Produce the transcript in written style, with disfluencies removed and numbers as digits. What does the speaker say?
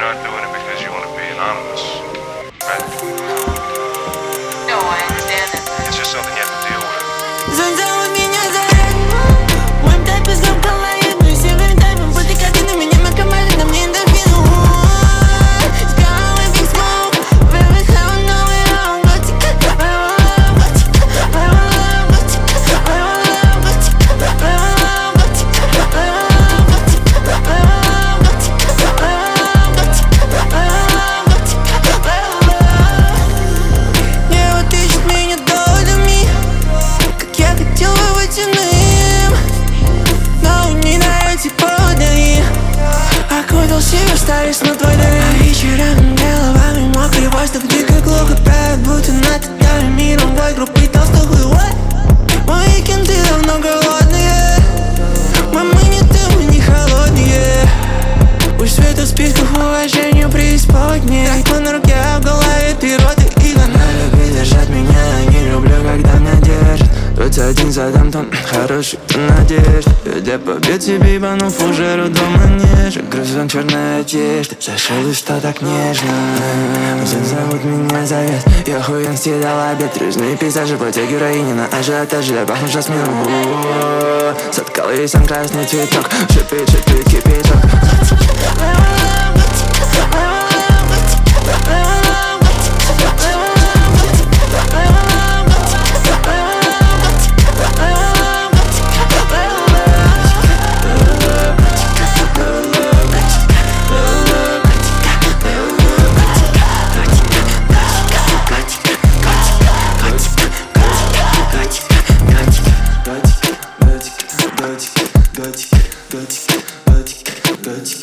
not doing it because you want to be anonymous, right? No, I understand that. It's just something you have to deal with. Зонтала меня заряд. В моем тайпе замкала еду. Север тайпом после кабины. Меня макамали, на мне эндорфин. It's gone with big smoke. Very hell, no way home. Готика, небо тычет меня долями, как я хотел бы водяным, но не на эти поводы. Окутал себя старость на твой дом. А вечером головами мокрый воздух. Дико глухо правит, будто над тотальным миром. Бой группы толстых и what? Мои кенты давно голодные. Мамы не дым, не холодные. Пусть свет в списках уважению преисподней. Так на руке, а в голове природы и канали держать меня. Не люблю, когда меня держат. Тот один задам, там хороший надежд. Где побед себе ебану фужеру до манежа. Грузом черная одежда, зашел и что так нежно. Уже зовут меня завет. Я хуен съедал обед. Трюзные пейзажи по те героини на ажиотаже. Я пахну жасмином. Соткал ей сам красный цветок. Шипит кипяток. Готик.